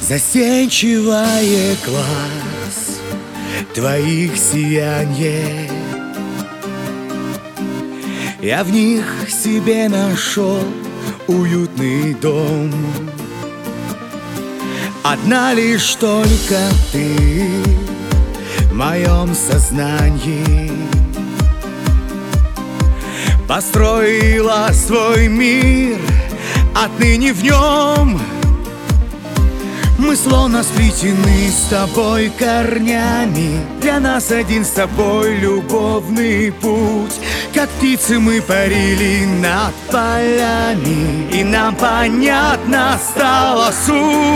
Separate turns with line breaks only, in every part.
Застенчивое глаз твоих сиянье, я в них себе нашел уютный дом. Одна лишь только ты в моем сознании построила свой мир, отныне в нем мы словно сплетены с тобой корнями. Для нас один с тобой любовный путь. Как птицы мы парили над полями, и нам понятна стала суть.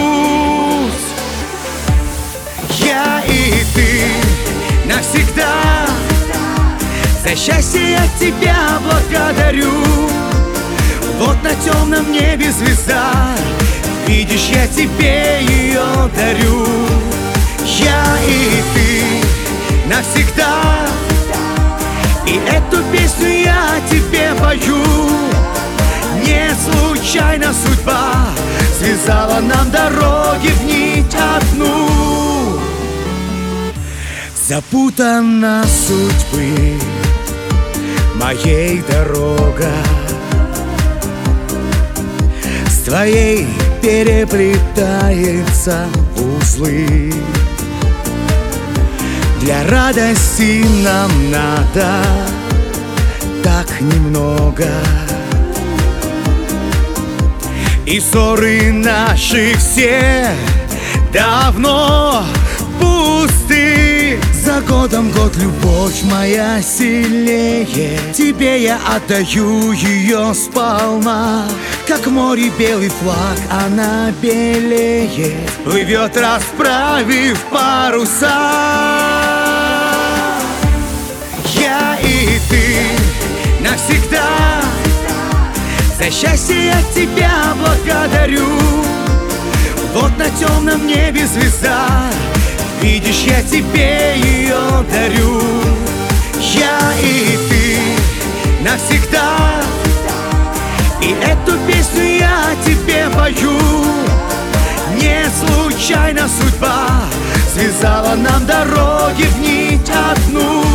Я и ты навсегда, за счастье я тебя благодарю. Вот на темном небе звезда, видишь, я тебе ее дарю. Я и ты навсегда, и эту песню я тебе пою. Не случайно судьба связала нам дороги в нить одну. Запутана судьбы моей дорога, с твоей переплетается в узлы. Для радости нам надо так немного, и ссоры наши все давно пусты. За годом год любовь моя сильнее, тебе я отдаю ее сполна. Как море белый флаг, она белеет, плывет, расправив паруса. Я и ты навсегда, за счастье я тебя благодарю. Вот на темном небе звезда, видишь, я тебе ее дарю. Я и ты навсегда, и эту песню я тебе пою. Не случайно судьба связала нам дороги в нить одну.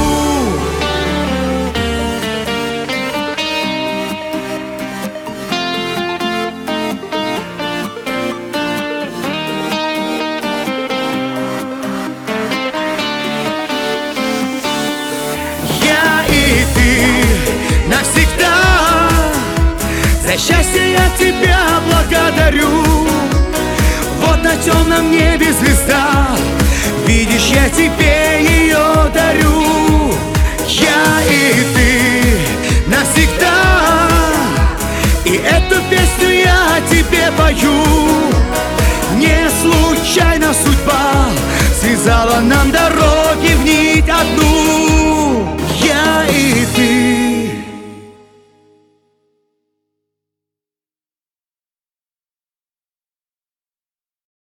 Я и ты навсегда, за счастье я тебя благодарю. Вот на темном небе звезда, видишь, я тебе ее дарю. Я и ты навсегда, и эту песню я тебе пою. Не случайно судьба связала нам дороги в нить одну. Я и ты